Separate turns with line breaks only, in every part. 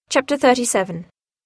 Chapter 37.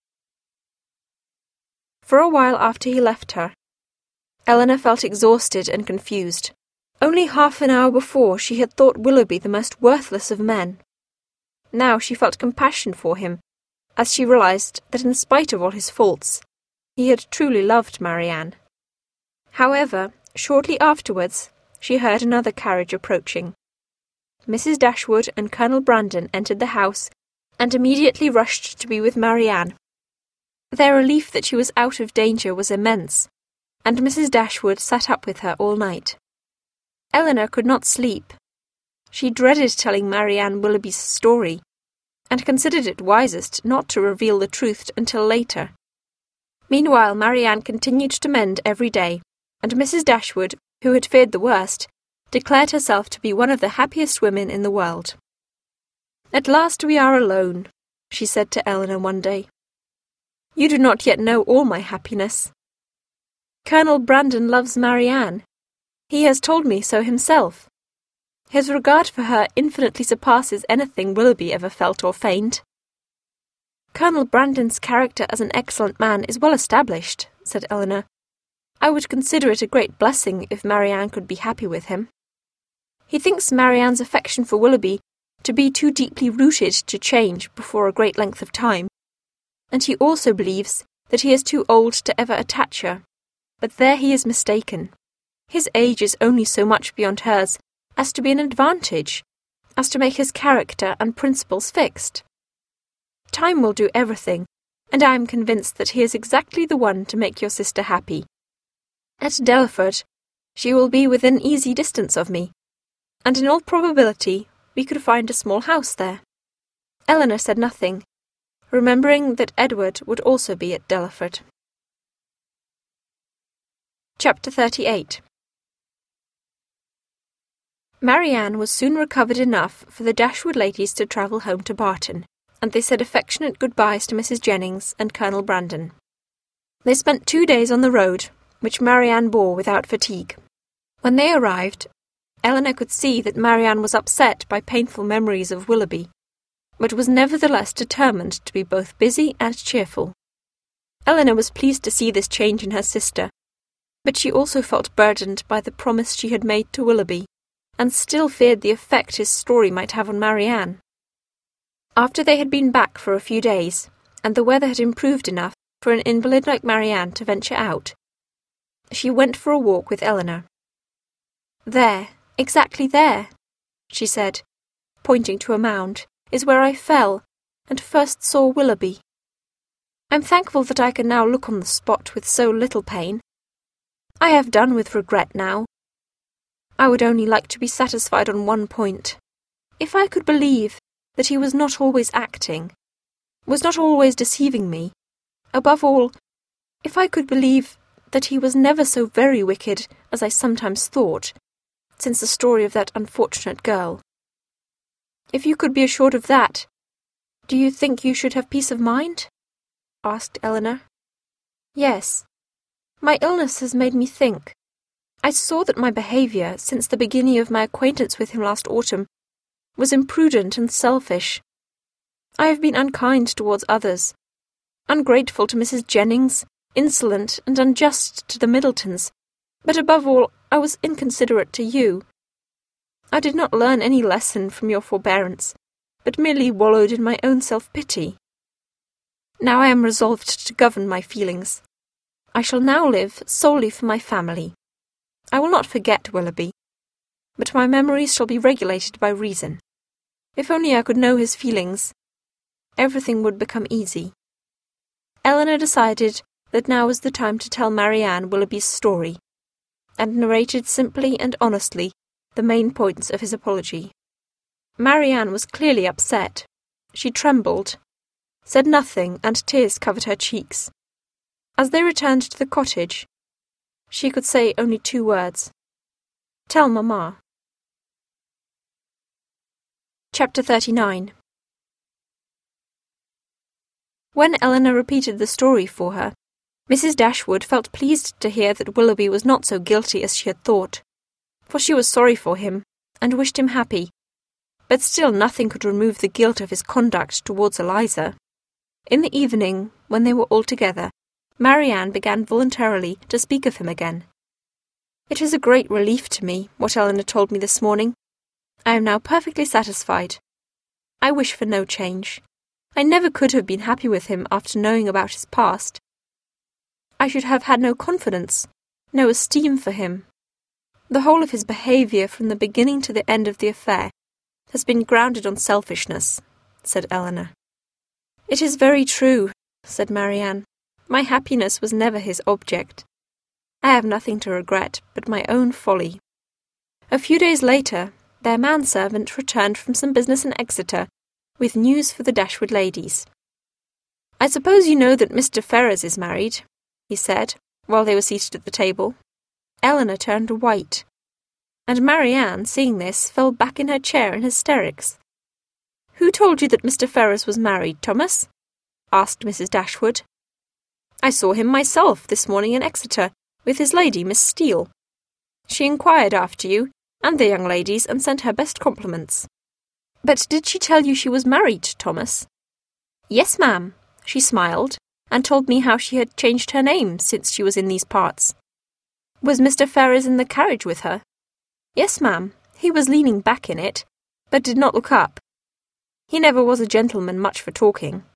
For a while after he left her, Eleanor felt exhausted and confused. Only half an hour before she had thought Willoughby the most worthless of men. Now she felt compassion for him, as she realised that in spite of all his faults, he had truly loved Marianne. However, shortly afterwards, she heard another carriage approaching. Mrs. Dashwood and Colonel Brandon entered the house and immediately rushed to be with Marianne. Their relief that she was out of danger was immense, and Mrs. Dashwood sat up with her all night. Eleanor could not sleep. She dreaded telling Marianne Willoughby's story, and considered it wisest not to reveal the truth until later. Meanwhile, Marianne continued to mend every day, and Mrs. Dashwood, who had feared the worst, declared herself to be one of the happiest women in the world. "At last we are alone," she said to Eleanor one day. "You do not yet know all my happiness. Colonel Brandon loves Marianne. He has told me so himself. His regard for her infinitely surpasses anything Willoughby ever felt or feigned." "Colonel Brandon's character as an excellent man is well established," said Eleanor. "I would consider it a great blessing if Marianne could be happy with him. He thinks Marianne's affection for Willoughby to be too deeply rooted to change before a great length of time, and he also believes that he is too old to ever attach her, but there he is mistaken. His age is only so much beyond hers as to be an advantage, as to make his character and principles fixed. Time will do everything, and I am convinced that he is exactly the one to make your sister happy. At Delaford, she will be within easy distance of me, and in all probability we could find a small house there." Eleanor said nothing, remembering that Edward would also be at Delaford. Chapter 38. Marianne was soon recovered enough for the Dashwood ladies to travel home to Barton, and they said affectionate goodbyes to Mrs. Jennings and Colonel Brandon. They spent 2 days on the road, which Marianne bore without fatigue. When they arrived, Eleanor could see that Marianne was upset by painful memories of Willoughby, but was nevertheless determined to be both busy and cheerful. Eleanor was pleased to see this change in her sister, but she also felt burdened by the promise she had made to Willoughby, and still feared the effect his story might have on Marianne. After they had been back for a few days, and the weather had improved enough for an invalid like Marianne to venture out, she went for a walk with Eleanor. "There, exactly there," she said, pointing to a mound, "is where I fell, and first saw Willoughby. I'm thankful that I can now look on the spot with so little pain. I have done with regret now. I would only like to be satisfied on one point. If I could believe that he was not always acting, was not always deceiving me, above all, if I could believe that he was never so very wicked as I sometimes thought, since the story of that unfortunate girl. If you could be assured of that, do you think you should have peace of mind?" asked Eleanor. "Yes. My illness has made me think. I saw that my behaviour, since the beginning of my acquaintance with him last autumn, was imprudent and selfish. I have been unkind towards others, ungrateful to Mrs. Jennings, insolent and unjust to the Middletons, but above all, I was inconsiderate to you. I did not learn any lesson from your forbearance, but merely wallowed in my own self-pity. Now I am resolved to govern my feelings. I shall now live solely for my family. I will not forget Willoughby, but my memories shall be regulated by reason. If only I could know his feelings, everything would become easy." Eleanor decided that now was the time to tell Marianne Willoughby's story, and narrated simply and honestly the main points of his apology. Marianne was clearly upset. She trembled, said nothing, and tears covered her cheeks. As they returned to the cottage, she could say only 2 words. "Tell Mamma." Chapter 39. When Eleanor repeated the story for her, Mrs. Dashwood felt pleased to hear that Willoughby was not so guilty as she had thought, for she was sorry for him, and wished him happy, but still nothing could remove the guilt of his conduct towards Eliza. In the evening, when they were all together, Marianne began voluntarily to speak of him again. "It is a great relief to me, what Eleanor told me this morning. I am now perfectly satisfied. I wish for no change. I never could have been happy with him after knowing about his past. I should have had no confidence, no esteem for him. The whole of his behaviour from the beginning to the end of the affair has been grounded on selfishness," said Eleanor. "It is very true," said Marianne. "My happiness was never his object. I have nothing to regret but my own folly." A few days later, their manservant returned from some business in Exeter with news for the Dashwood ladies. "I suppose you know that Mr. Ferrars is married," he said, while they were seated at the table. Eleanor turned white, and Marianne, seeing this, fell back in her chair in hysterics. "Who told you that Mr. Ferrars was married, Thomas?" asked Mrs. Dashwood. "I saw him myself this morning in Exeter, with his lady, Miss Steele. She inquired after you and the young ladies, and sent her best compliments." "But did she tell you she was married, Thomas?" "Yes, ma'am. She smiled, and told me how she had changed her name since she was in these parts." "Was Mr. Ferrars in the carriage with her?" "Yes, ma'am. He was leaning back in it, but did not look up. He never was a gentleman much for talking."